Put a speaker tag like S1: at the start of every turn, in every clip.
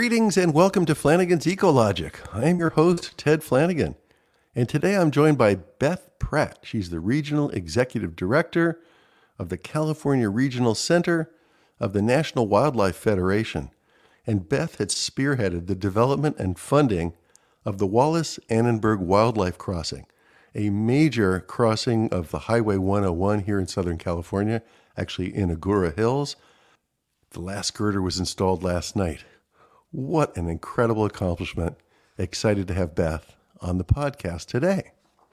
S1: Greetings and welcome to Flanagan's Ecologic. I am your host, Ted Flanagan, and today I'm joined by Beth Pratt. She's the Regional Executive Director of the California Regional Center of the National Wildlife Federation, and Beth had spearheaded the development and funding of the Wallace-Annenberg Wildlife Crossing, a major crossing of the Highway 101 here in Southern California, actually in Agoura Hills. The last girder was installed last night. What an incredible accomplishment. Excited to have Beth on the podcast today.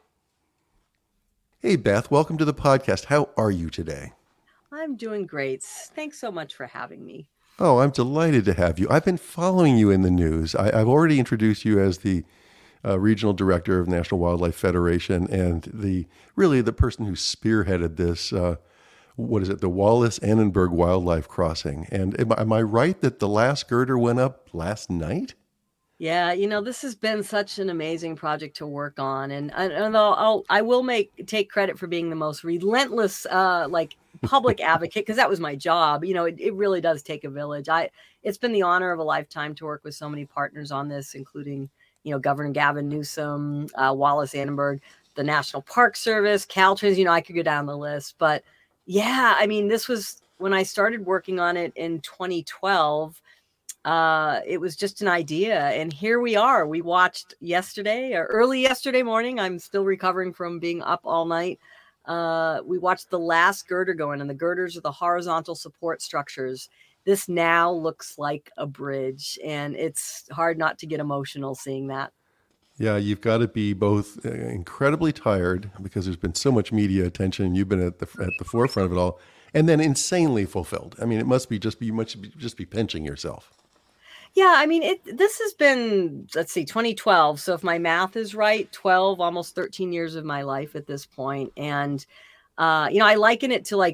S1: Hey, Beth, welcome to the podcast. How are you today?
S2: I'm doing great. Thanks so much for having me.
S1: Oh, I'm delighted to have you. I've been following you in the news. I've already introduced you as the Regional Director of National Wildlife Federation and the person who spearheaded this the Wallace-Annenberg Wildlife Crossing. And am I right that the last girder went up last night?
S2: Yeah, this has been such an amazing project to work on, and I will take credit for being the most relentless public advocate, because that was my job. It really does take a village. It's been the honor of a lifetime to work with so many partners on this, including Governor Gavin Newsom, Wallace-Annenberg, the National Park Service, Caltrans. I could go down the list, but yeah, this was when I started working on it in 2012. It was just an idea, and here we are. We watched early yesterday morning. I'm still recovering from being up all night. We watched the last girder go in, and the girders are the horizontal support structures. This now looks like a bridge, and it's hard not to get emotional seeing that.
S1: Yeah, you've got to be both incredibly tired because there's been so much media attention, and you've been at the forefront of it all, and then insanely fulfilled. It must be just be pinching yourself.
S2: Yeah, this has been, 2012. So if my math is right, 12, almost 13 years of my life at this point. And, I liken it to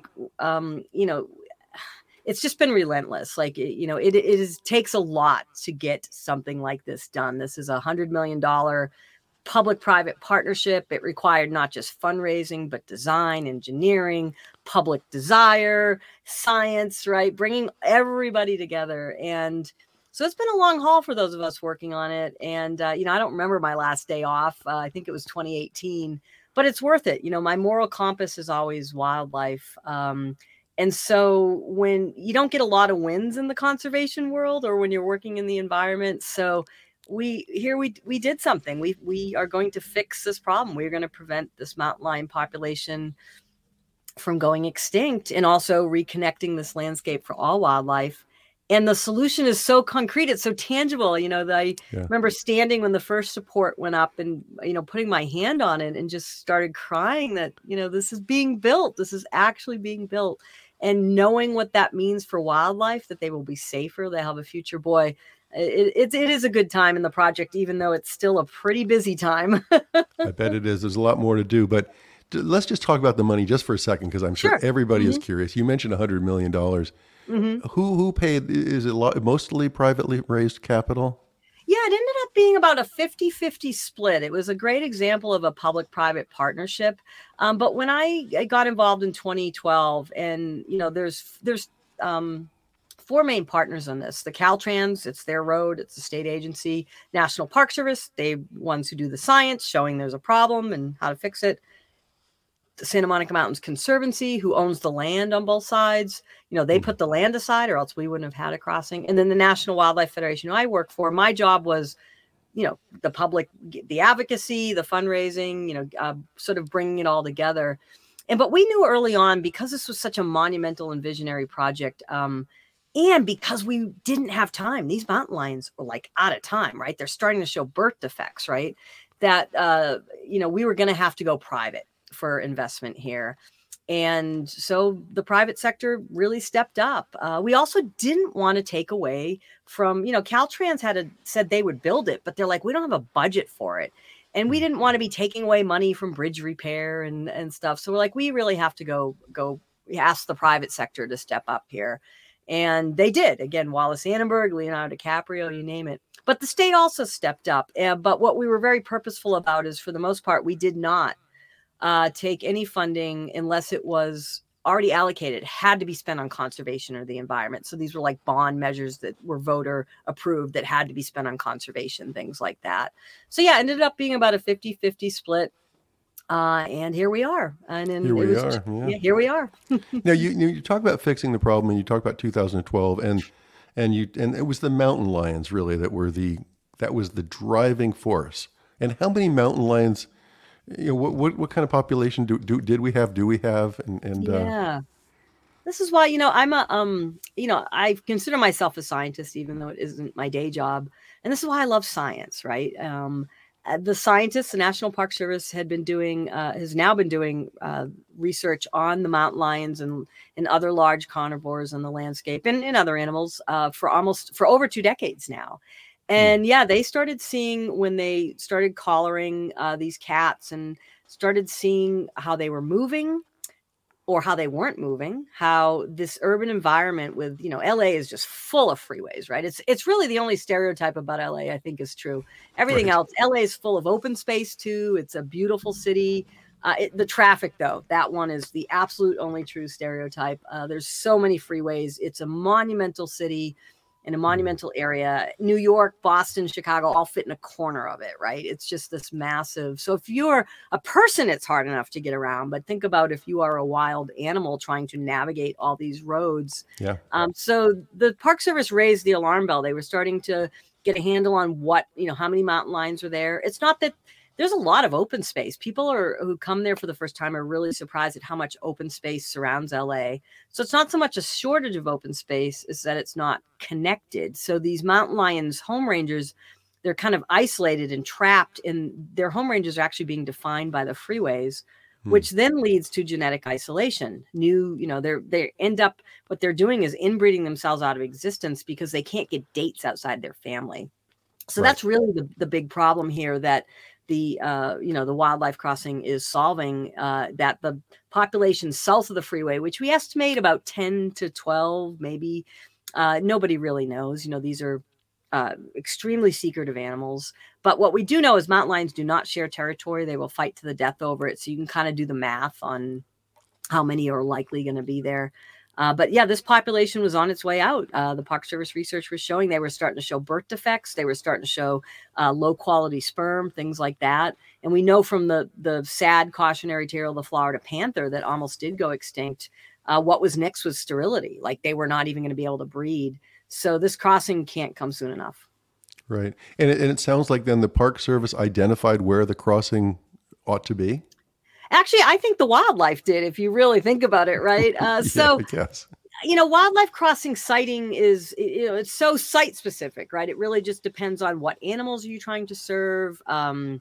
S2: it's just been relentless. It takes a lot to get something like this done. This is $100 million public-private partnership. It required not just fundraising, but design, engineering, public desire, science, right? Bringing everybody together. And so it's been a long haul for those of us working on it. And, I don't remember my last day off. I think it was 2018, but it's worth it. My moral compass is always wildlife. And so when you don't get a lot of wins in the conservation world or when you're working in the environment, so we did something. We are going to fix this problem. We're going to prevent this mountain lion population from going extinct and also reconnecting this landscape for all wildlife. And the solution is so concrete. It's so tangible. I remember standing when the first support went up and, putting my hand on it and just started crying that, this is being built. This is actually being built. And knowing what that means for wildlife, that they will be safer, they'll have a future. Boy, it is a good time in the project, even though it's still a pretty busy time.
S1: I bet it is. There's a lot more to do. But let's just talk about the money just for a second, because I'm sure everybody is curious. You mentioned $100 million. Mm-hmm. Who paid? Is it mostly privately raised capital?
S2: Yeah, it ended up being about a 50-50 split. It was a great example of a public-private partnership. But when I got involved in 2012, and there's four main partners on this: the Caltrans, it's their road, it's the state agency; National Park Service, they ones who do the science, showing there's a problem and how to fix it; the Santa Monica Mountains Conservancy, who owns the land on both sides. They put the land aside, or else we wouldn't have had a crossing. And then the National Wildlife Federation, who I work for. My job was, the public, the advocacy, the fundraising, sort of bringing it all together. But we knew early on, because this was such a monumental and visionary project, and because we didn't have time, these mountain lions were out of time, right? They're starting to show birth defects, right? That, we were going to have to go private for investment here. And so the private sector really stepped up. We also didn't want to take away from, Caltrans said they would build it, but they're like, we don't have a budget for it. And we didn't want to be taking away money from bridge repair and stuff. So we're like, we really have to go ask the private sector to step up here. And they did. Again, Wallace-Annenberg, Leonardo DiCaprio, you name it. But the state also stepped up. But what we were very purposeful about is, for the most part, we did not take any funding unless it was already allocated had to be spent on conservation or the environment. So these were like bond measures that were voter approved that had to be spent on conservation, things like that. So yeah, it ended up being about a 50-50 split. And here we are. And then
S1: Here we are. Yeah.
S2: Here we are.
S1: Now you talk about fixing the problem, and you talk about 2012, and it was the mountain lions really that was the driving force. And how many mountain lions? What kind of population did we have? Do we have?
S2: Yeah. This is why, I'm I consider myself a scientist, even though it isn't my day job. And this is why I love science, right? The scientists, the National Park Service has now been doing research on the mountain lions and other large carnivores in the landscape and other animals for over 2 decades now. And yeah, they started seeing when they started collaring these cats and started seeing how they were moving or how they weren't moving, how this urban environment with, LA is just full of freeways, right? It's really the only stereotype about LA I think is true. Everything else, LA is full of open space too. It's a beautiful city. The traffic though, that one is the absolute only true stereotype. There's so many freeways. It's a monumental city in a monumental area. New York, Boston, Chicago, all fit in a corner of it, right? It's just this massive. So if you're a person, it's hard enough to get around, but think about if you are a wild animal trying to navigate all these roads.
S1: Yeah.
S2: So the Park Service raised the alarm bell. They were starting to get a handle on how many mountain lions are there. It's not that there's a lot of open space. People who come there for the first time are really surprised at how much open space surrounds LA. So it's not so much a shortage of open space, is that it's not connected. So these mountain lions home rangers, they're kind of isolated and trapped, and their home ranges are actually being defined by the freeways, which then leads to genetic isolation. They end up, what they're doing is inbreeding themselves out of existence because they can't get dates outside their family. So that's really the big problem here that the wildlife crossing is solving, that the population south of the freeway, which we estimate about 10 to 12, maybe, nobody really knows. These are extremely secretive animals. But what we do know is mountain lions do not share territory. They will fight to the death over it. So you can kind of do the math on how many are likely going to be there. But yeah, this population was on its way out. The Park Service research was showing they were starting to show birth defects. They were starting to show low quality sperm, things like that. And we know from the sad cautionary tale of the Florida panther that almost did go extinct. What was next was sterility. Like they were not even going to be able to breed. So this crossing can't come soon enough.
S1: Right. And it sounds like then the Park Service identified where the crossing ought to be.
S2: Actually, I think the wildlife did, if you really think about it, right? So,
S1: I guess.
S2: Wildlife crossing sighting is, it's so site specific, right? It really just depends on what animals are you trying to serve. And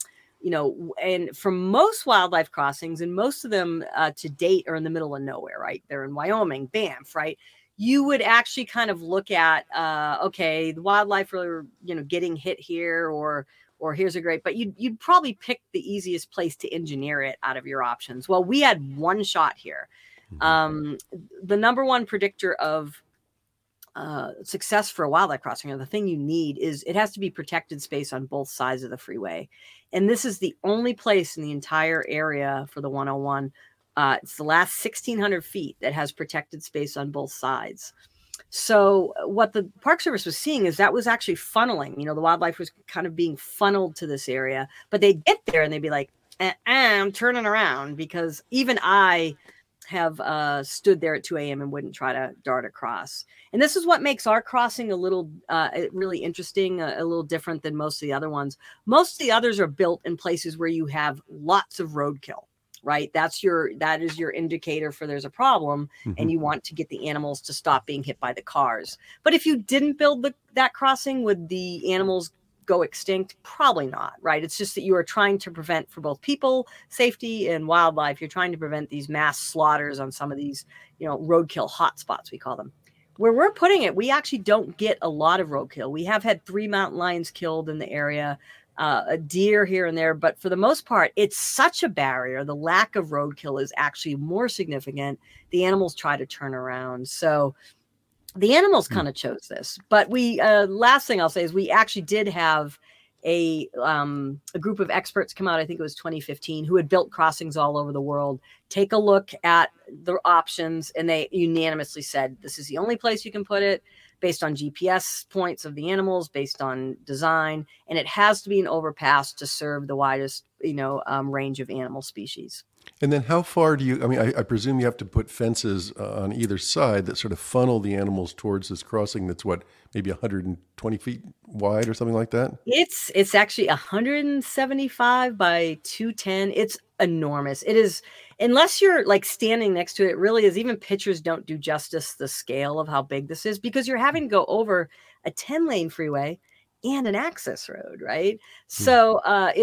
S2: for most wildlife crossings, and most of them to date are in the middle of nowhere, right? They're in Wyoming, Banff, right? You would actually kind of look at, the wildlife are, getting hit here, or here's a great, but you'd probably pick the easiest place to engineer it out of your options. Well, we had one shot here. The number one predictor of success for a wildlife crossing, or the thing you need, is it has to be protected space on both sides of the freeway. And this is the only place in the entire area for the 101. It's the last 1,600 feet that has protected space on both sides. So what the Park Service was seeing is that was actually funneling. The wildlife was kind of being funneled to this area, but they'd get there and they'd be like, I'm turning around, because even I have stood there at 2 a.m. and wouldn't try to dart across. And this is what makes our crossing a little really interesting, a little different than most of the other ones. Most of the others are built in places where you have lots of roadkill. Right. That is your indicator for there's a problem, and you want to get the animals to stop being hit by the cars. But if you didn't build that crossing, would the animals go extinct? Probably not. Right. It's just that you are trying to prevent, for both people safety and wildlife, you're trying to prevent these mass slaughters on some of these, roadkill hotspots, we call them. Where we're putting it, we actually don't get a lot of roadkill. We have had 3 mountain lions killed in the area. A deer here and there, but for the most part, it's such a barrier. The lack of roadkill is actually more significant. The animals try to turn around. So the animals kind of chose this. But we, last thing I'll say is we actually did have a group of experts come out, I think it was 2015, who had built crossings all over the world, take a look at the options, and they unanimously said, this is the only place you can put it based on GPS points of the animals, based on design, and it has to be an overpass to serve the widest, range of animal species.
S1: And then how far do you, I presume you have to put fences on either side that sort of funnel the animals towards this crossing that's maybe 120 feet wide or something like that?
S2: It's actually 175 by 210. It's enormous. It is, unless you're like standing next to it, it really is. Even pictures don't do justice the scale of how big this is, because you're having to go over a 10-lane freeway and an access road, right? So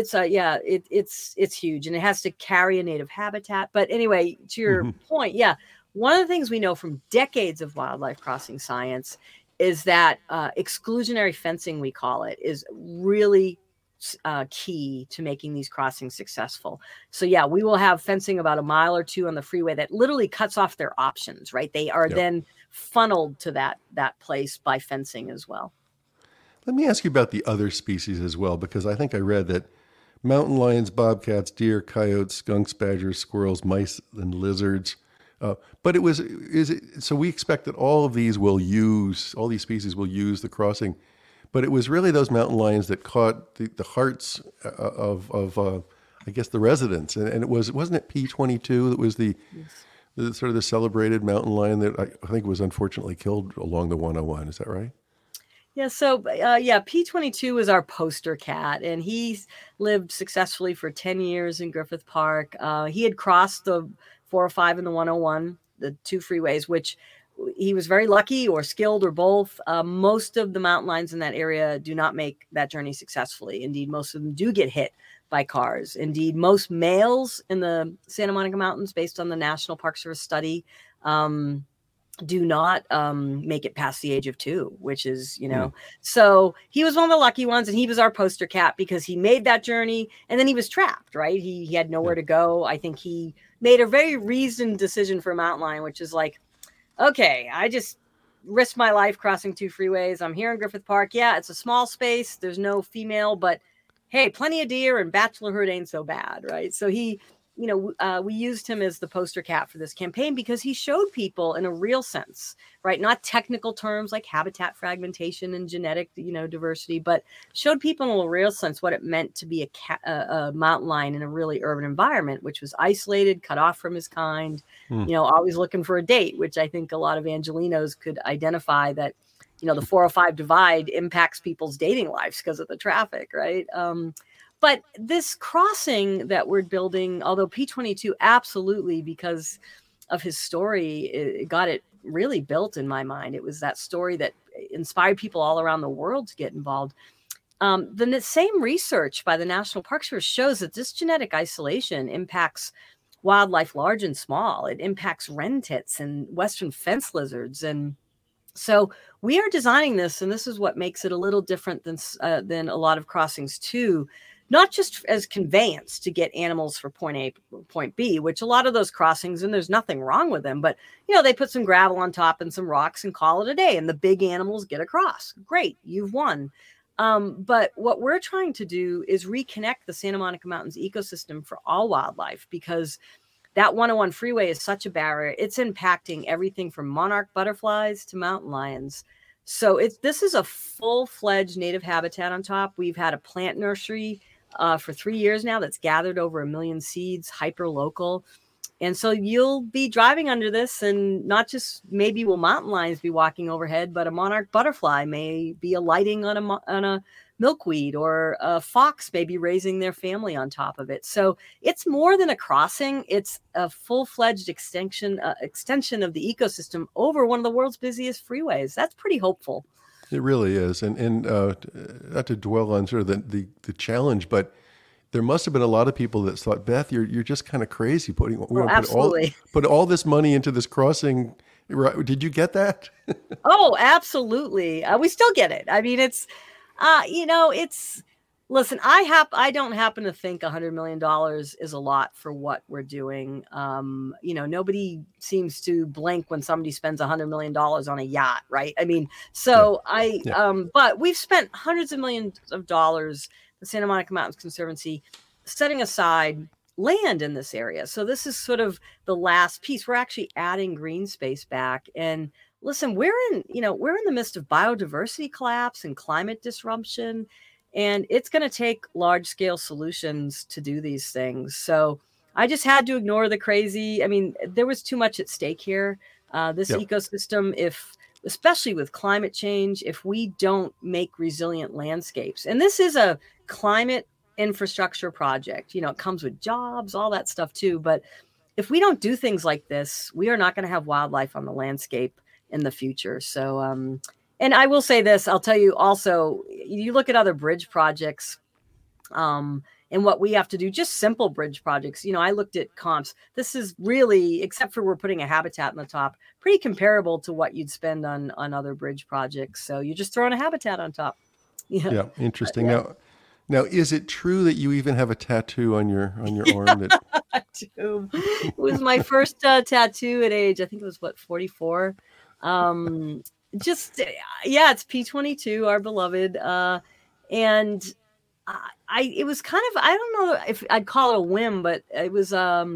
S2: it's huge, and it has to carry a native habitat. But anyway, to your point, one of the things we know from decades of wildlife crossing science is that exclusionary fencing, we call it, is really key to making these crossings successful. So we will have fencing about a mile or two on the freeway that literally cuts off their options, right? They are then funneled to that place by fencing as well.
S1: Let me ask you about the other species as well, because I think I read that mountain lions, bobcats, deer, coyotes, skunks, badgers, squirrels, mice, and lizards. But so we expect that all these species will use the crossing, but it was really those mountain lions that caught the hearts of I guess the residents, and wasn't it P22 that was the sort of the celebrated mountain lion that I think was unfortunately killed along the 101. Is that right?
S2: Yeah. So, P22 was our poster cat, and he's lived successfully for 10 years in Griffith Park. He had crossed the 405 and the 101, the two freeways, which he was very lucky or skilled or both. Most of the mountain lions in that area do not make that journey successfully. Indeed, most of them do get hit by cars. Indeed, most males in the Santa Monica Mountains, based on the National Park Service study, do not make it past the age of 2, which is, so he was one of the lucky ones, and he was our poster cat because he made that journey and then he was trapped, right? He had nowhere to go. I think he made a very reasoned decision for a mountain lion, which is like, okay, I just risked my life crossing 2 freeways. I'm here in Griffith Park. Yeah, it's a small space. There's no female, but hey, plenty of deer, and bachelorhood ain't so bad, right? So he, we used him as the poster cat for this campaign because he showed people in a real sense, right? Not technical terms like habitat fragmentation and genetic, diversity, but showed people in a real sense what it meant to be a mountain lion in a really urban environment, which was isolated, cut off from his kind, always looking for a date, which I think a lot of Angelinos could identify that, the 405 divide impacts people's dating lives because of the traffic, right? But this crossing that we're building, although P22 absolutely, because of his story, it got it really built in my mind. It was that story that inspired people all around the world to get involved. The same research by the National Park Service shows that this genetic isolation impacts wildlife large and small. It impacts wren tits and western fence lizards. And so we are designing this, and this is what makes it a little different than a lot of crossings too. Not just as conveyance to get animals from point A to point B, which a lot of those crossings, and there's nothing wrong with them, but, they put some gravel on top and some rocks and call it a day, and the big animals get across. Great, you've won. But what we're trying to do is reconnect the Santa Monica Mountains ecosystem for all wildlife, because that 101 freeway is such a barrier. It's impacting everything from monarch butterflies to mountain lions. So this is a full-fledged native habitat on top. We've had a plant nursery for 3 years now that's gathered over 1 million seeds, hyper local. And so you'll be driving under this, and not just maybe will mountain lions be walking overhead, but a monarch butterfly may be alighting on a milkweed, or a fox may be raising their family on top of it. So it's more than a crossing. It's a full-fledged extension of the ecosystem over one of the world's busiest freeways. That's pretty hopeful.
S1: It really is. And not to dwell on sort of the challenge, but there must have been a lot of people that thought, Beth, you're just kind of crazy put all this money into this crossing. Did you get that?
S2: Oh, absolutely. We still get it. I mean, it's, listen, I don't happen to think $100 million is a lot for what we're doing. Nobody seems to blink when somebody spends $100 million on a yacht, right? I mean, so but we've spent hundreds of millions of dollars. the Santa Monica Mountains Conservancy, setting aside land in this area. So this is sort of the last piece. We're actually adding green space back. And listen, we're in the midst of biodiversity collapse and climate disruption, and it's going to take large scale solutions to do these things. So I just had to ignore the crazy. I mean, there was too much at stake here. This ecosystem, especially with climate change, if we don't make resilient landscapes, and this is a climate infrastructure project, it comes with jobs, all that stuff too. But if we don't do things like this, we are not going to have wildlife on the landscape in the future. So, and I will say this, I'll tell you also, you look at other bridge projects, and what we have to do, just simple bridge projects. I looked at comps. This is really, except for we're putting a habitat on the top, pretty comparable to what you'd spend on other bridge projects. So you're just throwing a habitat on top.
S1: Yeah, interesting. Now, is it true that you even have a tattoo on your arm?
S2: I do. It was my first tattoo at age, I think it was 44. It's P-22, our beloved, and it was kind of, I don't know if I'd call it a whim, but it was,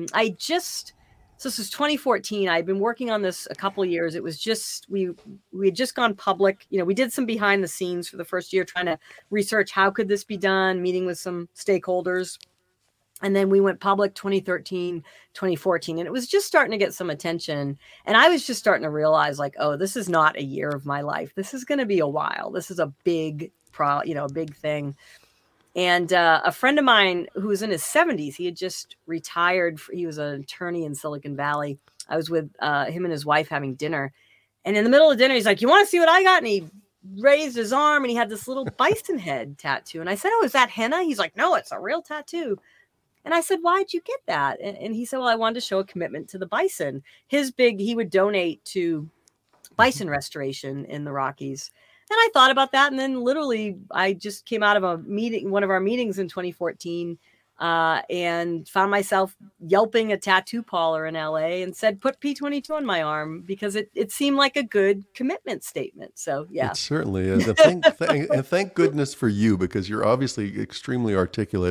S2: so this is 2014. I'd been working on this a couple of years. It was just, we had just gone public. We did some behind the scenes for the first year, trying to research how could this be done, meeting with some stakeholders. And then we went public 2013, 2014, and it was just starting to get some attention. And I was just starting to realize this is not a year of my life. This is going to be a while. This is a big big thing. And a friend of mine who was in his 70s, he had just retired. He was an attorney in Silicon Valley. I was with him and his wife having dinner. And in the middle of dinner, he's like, "You want to see what I got?" And he raised his arm and he had this little bison head tattoo. And I said, "Oh, is that henna?" He's like, "No, it's a real tattoo." And I said, "Why'd you get that?" And he said, "Well, I wanted to show a commitment to the bison." He would donate to bison restoration in the Rockies. And I thought about that. And then literally I just came out of one of our meetings in 2014, and found myself yelping a tattoo parlor in LA and said, "Put P-22 on my arm," because it seemed like a good commitment statement. So yeah.
S1: It certainly is. And thank goodness for you, because you're obviously extremely articulate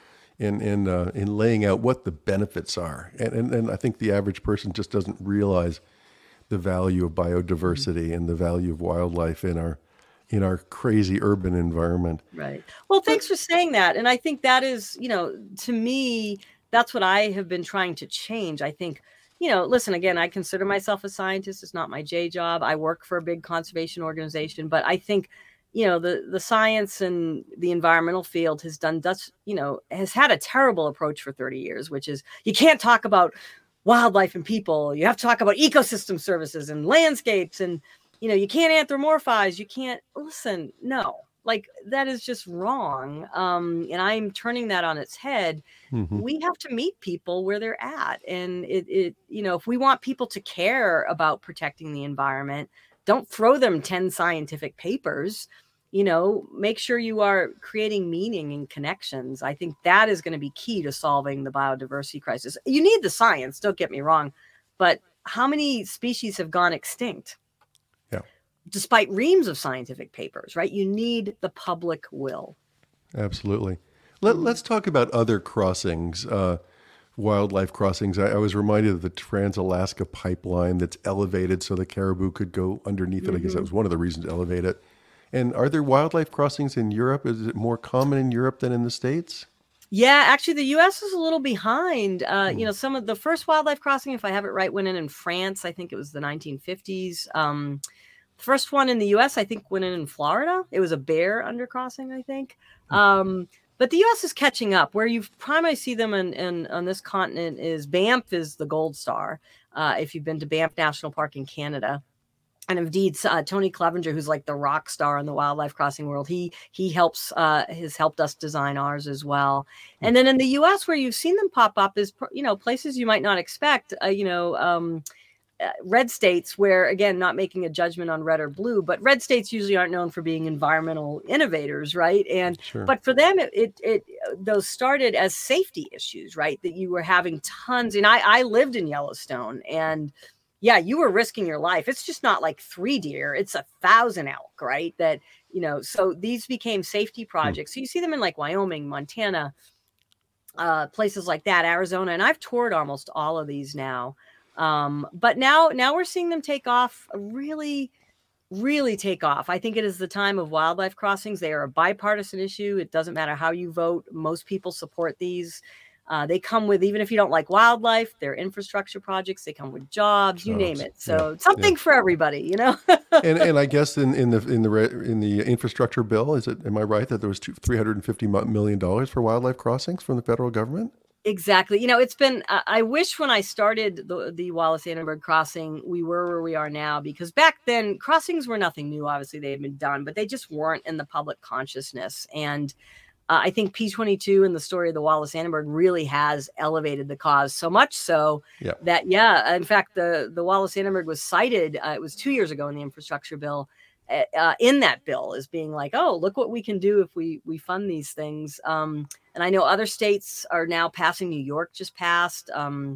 S1: in laying out what the benefits are. And I think the average person just doesn't realize the value of biodiversity and the value of wildlife in our crazy urban environment.
S2: Right. Well, thanks for saying that. And I think that is, to me, that's what I have been trying to change. I think, listen, again, I consider myself a scientist. It's not my J job. I work for a big conservation organization, but I think, the science and the environmental field has had a terrible approach for 30 years, which is you can't talk about wildlife and people. You have to talk about ecosystem services and landscapes, and you can't anthropomorphize. You can't listen. No, that is just wrong. And I'm turning that on its head. Mm-hmm. We have to meet people where they're at. And if we want people to care about protecting the environment, don't throw them 10 scientific papers. Make sure you are creating meaning and connections. I think that is going to be key to solving the biodiversity crisis. You need the science, don't get me wrong, but how many species have gone extinct?
S1: Yeah.
S2: Despite reams of scientific papers, right? You need the public will.
S1: Absolutely. Let's talk about other crossings, wildlife crossings. I was reminded of the Trans-Alaska Pipeline that's elevated so the caribou could go underneath it. I guess that was one of the reasons to elevate it. And are there wildlife crossings in Europe? Is it more common in Europe than in the States?
S2: Yeah, actually, the U.S. is a little behind. Some of the first wildlife crossing, if I have it right, went in France. I think it was the 1950s. The first one in the U.S., I think, went in Florida. It was a bear undercrossing, I think. But the U.S. is catching up. Where you primarily see them on this continent is Banff is the gold star. If you've been to Banff National Park in Canada. And indeed, Tony Clevenger, who's like the rock star in the wildlife crossing world, he has helped us design ours as well. And then in the U.S., where you've seen them pop up is, places you might not expect, red states where, again, not making a judgment on red or blue, but red states usually aren't known for being environmental innovators, right? And
S1: sure.
S2: But for them, those started as safety issues, right? That you were having tons. And I lived in Yellowstone, and yeah, you were risking your life. It's just not like 3 deer, it's 1,000 elk, right? That, so these became safety projects. So you see them in like Wyoming, Montana, places like that, Arizona, and I've toured almost all of these now. But now we're seeing them take off, really take off. I think it is the time of wildlife crossings. They are a bipartisan issue. It doesn't matter how you vote. Most people support these. They come with, even if you don't like wildlife, they're infrastructure projects. They come with jobs, you name it. So something for everybody,
S1: and I guess in the infrastructure bill, am I right that there was $350 million for wildlife crossings from the federal government?
S2: Exactly. It's been, I wish when I started the Wallace-Annenberg crossing, we were where we are now, because back then crossings were nothing new. Obviously they had been done, but they just weren't in the public consciousness. And I think P22 and the story of the Wallace-Annenberg really has elevated the cause so much so that, in fact, the Wallace-Annenberg was cited, it was 2 years ago in the infrastructure bill, in that bill as being like, oh, look what we can do if we fund these things. And I know other states are now passing. New York just passed.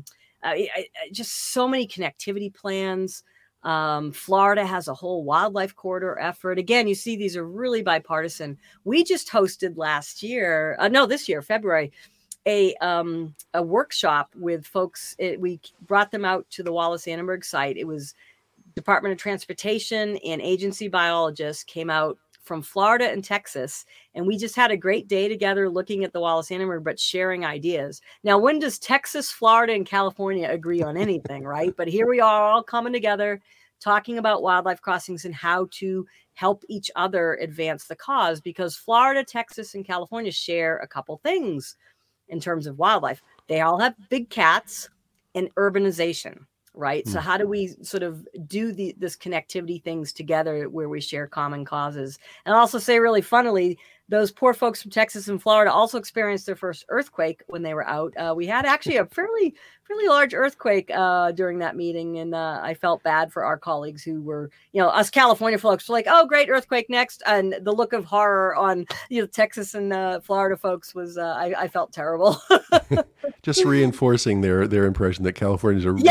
S2: Just so many connectivity plans. Florida has a whole wildlife corridor effort. Again, you see, these are really bipartisan. We just hosted this year, February, a workshop with folks. We brought them out to the Wallace-Annenberg site. It was Department of Transportation and agency biologists came out from Florida and Texas, and we just had a great day together looking at the Wallace-Annenberg, but sharing ideas. Now, when does Texas, Florida, and California agree on anything, right? But here we are all coming together, talking about wildlife crossings and how to help each other advance the cause, because Florida, Texas, and California share a couple things in terms of wildlife. They all have big cats and urbanization. Right. So how do we sort of do this connectivity things together where we share common causes? And I'll also say, really funnily, those poor folks from Texas and Florida also experienced their first earthquake when they were out. We had actually a fairly large earthquake during that meeting. And I felt bad for our colleagues who were, us California folks were like, oh, great, earthquake next. And the look of horror on, Texas and Florida folks was, I felt terrible.
S1: Just reinforcing their impression that Californians are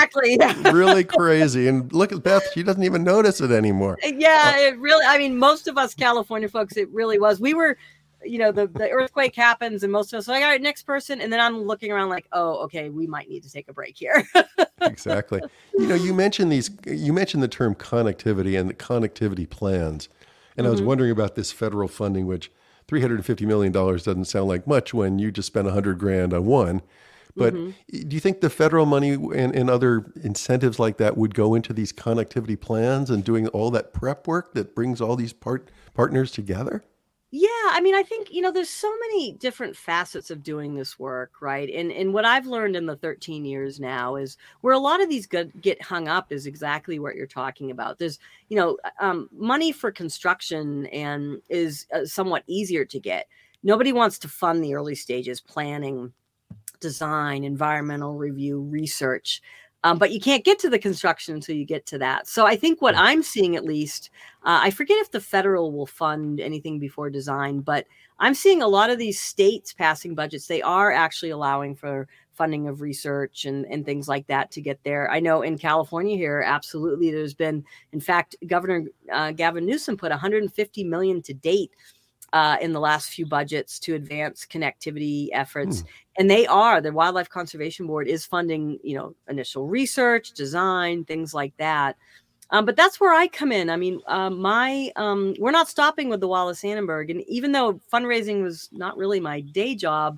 S1: really crazy. And look at Beth, she doesn't even notice it anymore.
S2: Yeah, it really, most of us California folks, it really was. We were, the earthquake happens and most of us are like, all right, next person. And then I'm looking around like, oh, okay, we might need to take a break here.
S1: Exactly. You mentioned the term connectivity and the connectivity plans. And I was wondering about this federal funding, which $350 million doesn't sound like much when you just spent $100,000 on one. But do you think the federal money and other incentives like that would go into these connectivity plans and doing all that prep work that brings all these partners together?
S2: Yeah, I think, there's so many different facets of doing this work, right? And what I've learned in the 13 years now is where a lot of these get hung up is exactly what you're talking about. There's, money for construction and is somewhat easier to get. Nobody wants to fund the early stages, planning, design, environmental review, research. But you can't get to the construction until you get to that. So I think what I'm seeing, at least, I forget if the federal will fund anything before design, but I'm seeing a lot of these states passing budgets. They are actually allowing for funding of research and things like that to get there. I know in California here, absolutely, there's been, in fact, Governor Gavin Newsom put $150 million to date in the last few budgets to advance connectivity efforts. And the Wildlife Conservation Board is funding, initial research, design, things like that. But that's where I come in. We're not stopping with the Wallace-Annenberg. And even though fundraising was not really my day job,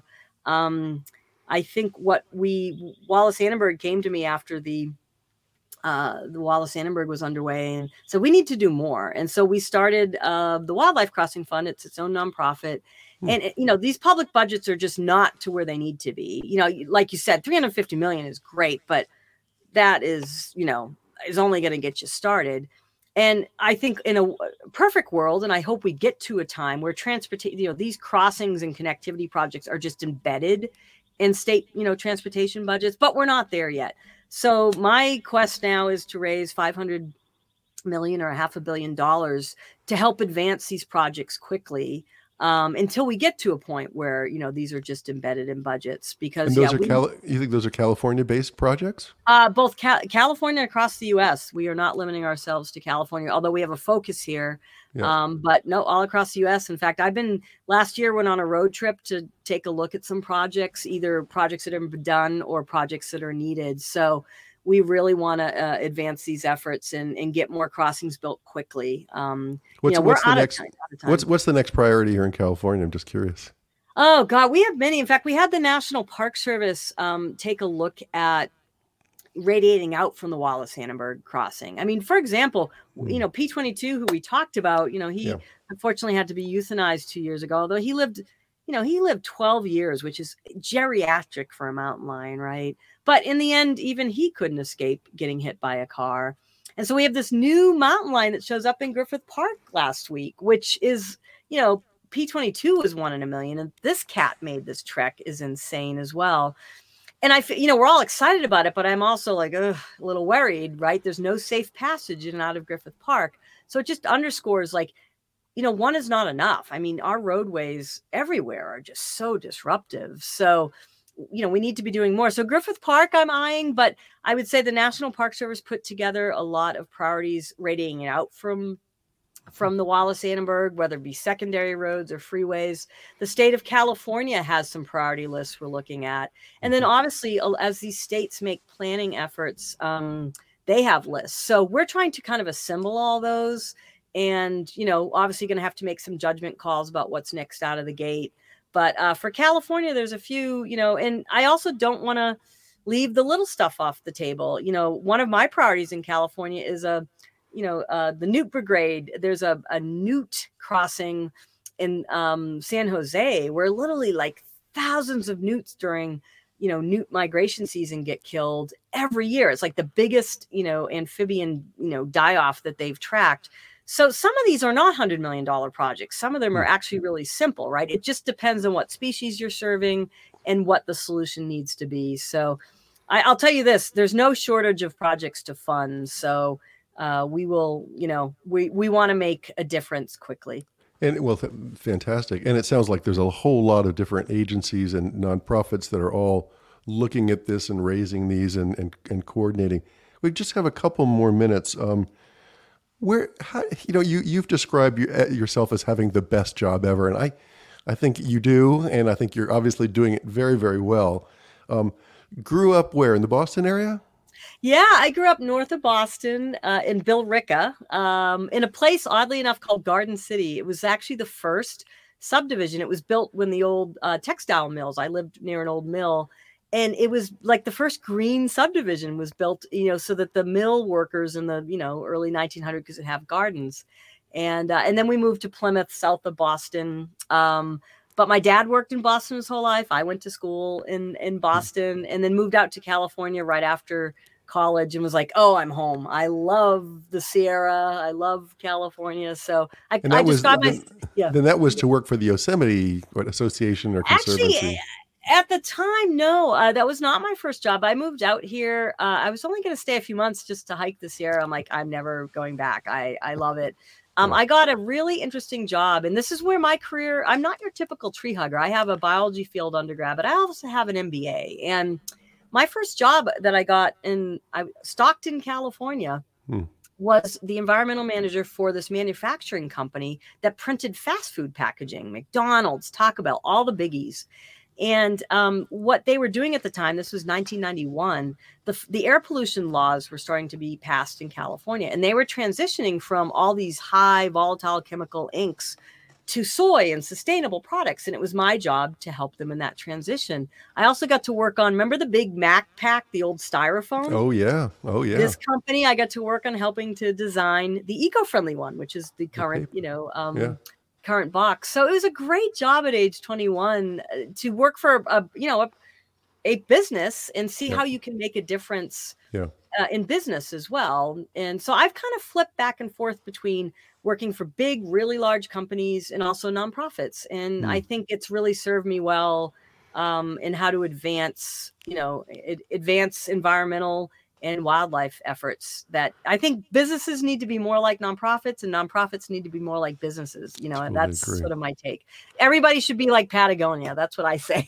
S2: I think Wallace-Annenberg came to me after the Wallace-Annenberg was underway, and so we need to do more. And so we started the Wildlife Crossing Fund. It's its own nonprofit. And, these public budgets are just not to where they need to be. Like you said, $350 million is great, but that is only going to get you started. And I think in a perfect world, and I hope we get to a time where these crossings and connectivity projects are just embedded in state, transportation budgets, but we're not there yet. So my quest now is to raise $500 million or $500 million to help advance these projects quickly. until we get to a point where, these are just embedded in budgets. Because
S1: And those you think those are California-based projects?
S2: Both California across the U.S. We are not limiting ourselves to California, although we have a focus here. Yeah. But no, all across the U.S. In fact, last year went on a road trip to take a look at some projects, either projects that have been done or projects that are needed. So we really want to advance these efforts and get more crossings built quickly.
S1: What's the next priority here in California? I'm just curious.
S2: Oh God, we have many. In fact, we had the National Park Service take a look at radiating out from the Wallace-Hannenberg crossing. I mean, for example, P-22, who we talked about, he unfortunately had to be euthanized 2 years ago, although he lived 12 years, which is geriatric for a mountain lion, right? But in the end, even he couldn't escape getting hit by a car. And so we have this new mountain lion that shows up in Griffith Park last week, which is, P-22 was 1 in a million. And this cat made this trek is insane as well. And we're all excited about it, but I'm also like, a little worried, right? There's no safe passage in and out of Griffith Park. So it just underscores one is not enough. I mean, our roadways everywhere are just so disruptive. So, we need to be doing more. So Griffith Park, I'm eyeing, but I would say the National Park Service put together a lot of priorities radiating out from the Wallace-Hannenberg, whether it be secondary roads or freeways. The state of California has some priority lists we're looking at. And then obviously, as these states make planning efforts, they have lists. So we're trying to kind of assemble all those. And, obviously going to have to make some judgment calls about what's next out of the gate. But for California, there's a few, and I also don't want to leave the little stuff off the table. One of my priorities in California is the Newt Brigade. There's a newt crossing in San Jose where literally like thousands of newts during, newt migration season get killed every year. It's like the biggest, amphibian, die-off that they've tracked. So some of these are not $100 million projects. Some of them are actually really simple, right? It just depends on what species you're serving and what the solution needs to be. So I'll tell you this, there's no shortage of projects to fund. So we will, we want to make a difference quickly.
S1: And fantastic. And it sounds like there's a whole lot of different agencies and nonprofits that are all looking at this and raising these and coordinating. We just have a couple more minutes. You've described yourself as having the best job ever, and I think you do, and I think you're obviously doing it very, very well. Grew up where, in the Boston area?
S2: Yeah, I grew up north of Boston in Billerica, in a place, oddly enough, called Garden City. It was actually the first subdivision. It was built when the old textile mills. I lived near an old mill. And it was like the first green subdivision was built, so that the mill workers in the, early 1900s could have gardens. And then we moved to Plymouth, south of Boston. But my dad worked in Boston his whole life. I went to school in Boston and then moved out to California right after college and was like, oh, I'm home. I love the Sierra. I love California. So I just got
S1: Then that was to work for the Yosemite Association or Conservancy.
S2: Actually, at the time, no, that was not my first job. I moved out here. I was only going to stay a few months just to hike the Sierra. I'm like, I'm never going back. I love it. I got a really interesting job. And this is where my career, I'm not your typical tree hugger. I have a biology field undergrad, but I also have an MBA. And my first job that I got in Stockton, California, was the environmental manager for this manufacturing company that printed fast food packaging, McDonald's, Taco Bell, all the biggies. And what they were doing at the time, this was 1991, the air pollution laws were starting to be passed in California. And they were transitioning from all these high volatile chemical inks to soy and sustainable products. And it was my job to help them in that transition. I also got to work on, remember the big Mac pack, the old styrofoam?
S1: Oh, yeah. This
S2: company, I got to work on helping to design the eco-friendly one, which is the current, current box. So it was a great job at age 21 to work for a business and see how you can make a difference in business as well. And so I've kind of flipped back and forth between working for big, really large companies and also nonprofits. And I think it's really served me well in how to advance environmental and wildlife efforts that I think businesses need to be more like nonprofits, and nonprofits need to be more like businesses. You know, and that's sort of my take. Everybody should be like Patagonia. That's what I say.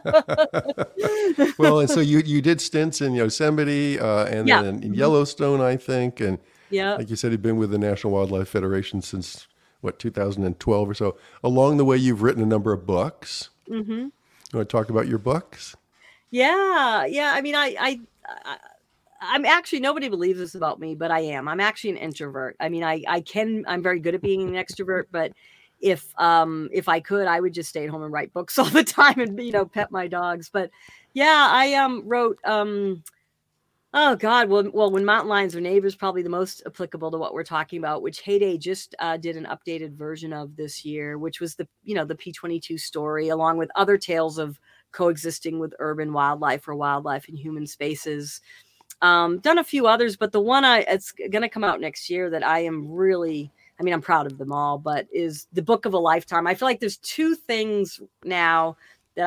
S1: Well, and so you did stints in Yosemite and then in Yellowstone, I think. And like you said, you've been with the National Wildlife Federation since, 2012 or so. Along the way, you've written a number of books. Mm-hmm. You want to talk about your books?
S2: Yeah. I mean, I'm actually, nobody believes this about me, but I am. I'm actually an introvert. I mean, I'm very good at being an extrovert, but if I could, I would just stay at home and write books all the time and, pet my dogs. But yeah, I wrote, oh God, well, When Mountain Lions Are Neighbors, probably the most applicable to what we're talking about, which Heyday just did an updated version of this year, which was the P-22 story, along with other tales of coexisting with urban wildlife or wildlife in human spaces. Done a few others, but the one it's going to come out next year that I am really, I'm proud of them all, but is The Book of a Lifetime. I feel like there's two things now that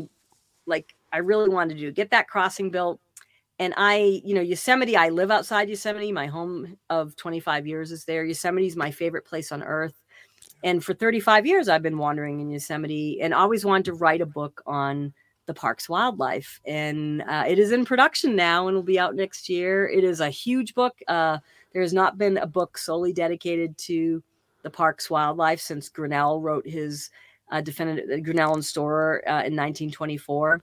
S2: I really want to do. Get that crossing built. And Yosemite, I live outside Yosemite. My home of 25 years is there. Yosemite is my favorite place on earth. And for 35 years, I've been wandering in Yosemite and always wanted to write a book on the park's wildlife. And it is in production now and will be out next year. It is a huge book. There has not been a book solely dedicated to the park's wildlife since Grinnell wrote his Grinnell and Storer in 1924.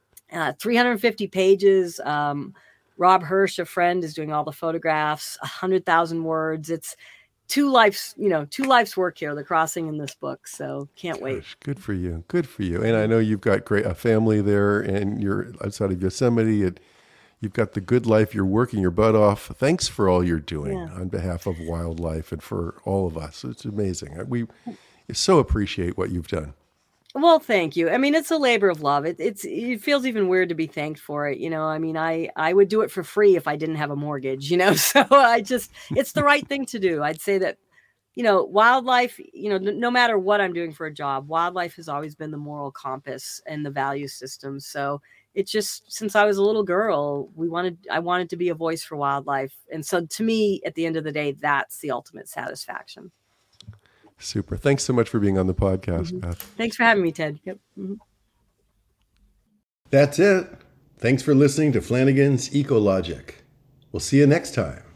S2: 350 pages. Rob Hirsch, a friend, is doing all the photographs, 100,000 words. It's two life's work here, the crossing in this book. So can't wait.
S1: Good for you. Good for you. And I know you've got a family there and you're outside of Yosemite and you've got the good life. You're working your butt off. Thanks for all you're doing on behalf of wildlife and for all of us. It's amazing. We so appreciate what you've done.
S2: Well, thank you. It's a labor of love. It feels even weird to be thanked for it. I would do it for free if I didn't have a mortgage, so it's the right thing to do. I'd say that, wildlife, no matter what I'm doing for a job, wildlife has always been the moral compass and the value system. So it's just, since I was a little girl, I wanted to be a voice for wildlife. And so to me, at the end of the day, that's the ultimate satisfaction.
S1: Super. Thanks so much for being on the podcast, Beth.
S2: Thanks for having me, Ted. Yep. Mm-hmm.
S1: That's it. Thanks for listening to Flanagan's Ecologic. We'll see you next time.